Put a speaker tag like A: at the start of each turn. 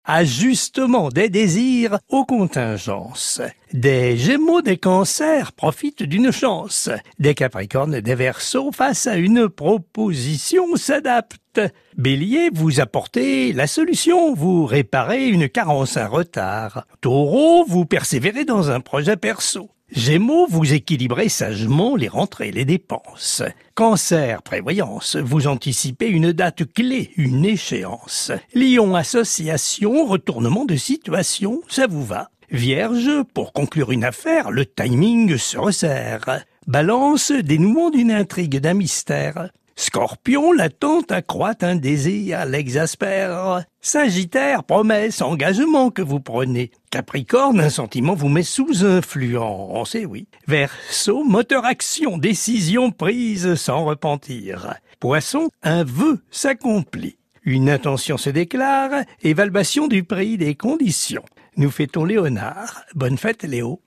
A: Ajustement des désirs aux contingences. Des Gémeaux, des Cancers profitent d'une chance. Des Capricornes, des Verseaux face à une proposition s'adaptent. Bélier, vous apportez la solution, vous réparez une carence, un retard. Taureau, vous persévérez dans un projet perso. Gémeaux, vous équilibrez sagement les rentrées, les dépenses. Cancer, prévoyance, vous anticipez une date clé, une échéance. Lion, association, retournement de situation, ça vous va. Vierge, pour conclure une affaire, le timing se resserre. Balance, dénouement d'une intrigue, d'un mystère. Scorpion, l'attente accroît un désir, l'exaspère. Sagittaire, promesse, engagement que vous prenez. Capricorne, un sentiment vous met sous influence, et oui. Verseau, moteur action, décision prise sans repentir. Poisson, un vœu s'accomplit. Une intention se déclare, évaluation du prix des conditions. Nous fêtons Léonard. Bonne fête Léo.